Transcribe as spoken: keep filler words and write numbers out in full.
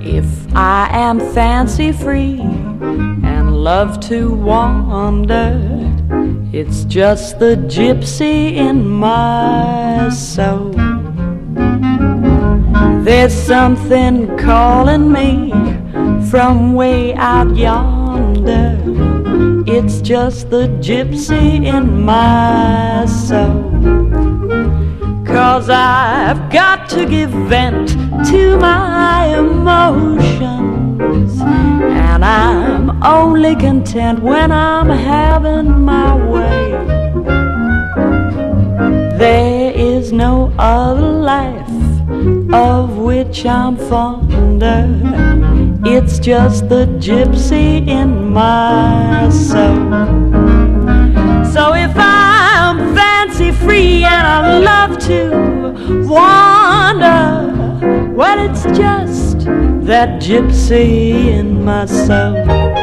If I am fancy free and love to wander, it's just the gypsy in my soul. There's something calling me from way out yonder. It's just the gypsy in my soul. 'Cause I've got to give vent to my emotions, and I'm only content when I'm having my way. There is no other life of which I'm fonder. It's just the gypsy in my soul. So if I'm fancy free and I love to wander, well, it's just that gypsy in my soul.